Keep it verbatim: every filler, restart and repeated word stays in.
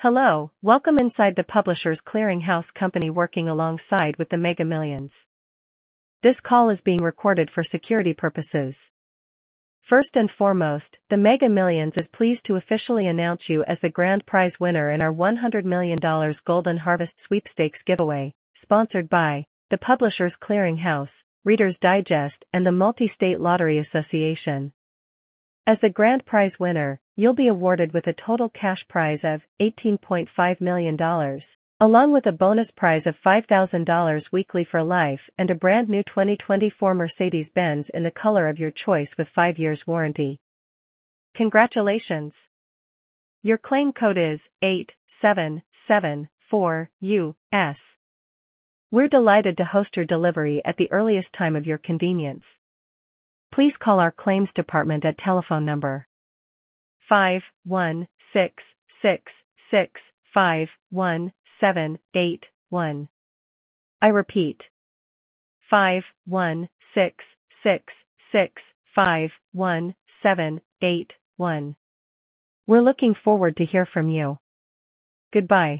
Hello, welcome inside the Publishers Clearinghouse company working alongside with the Mega Millions. This call is being recorded for security purposes. First and foremost, the Mega Millions is pleased to officially announce you as the grand prize winner in our one hundred million dollars Golden Harvest Sweepstakes giveaway, sponsored by the Publishers Clearinghouse, Reader's Digest, and the Multi-State Lottery Association. As the grand prize winner, you'll be awarded with a total cash prize of eighteen point five million dollars, along with a bonus prize of five thousand dollars weekly for life and a brand new twenty twenty-four Mercedes-Benz in the color of your choice with five years warranty. Congratulations! Your claim code is eight seven seven four U S. We're delighted to host your delivery at the earliest time of your convenience. Please call our claims department at telephone number five one six six six five one seven eight one. I repeat, five one six six six five one seven eight one. We're looking forward to hear from you. Goodbye.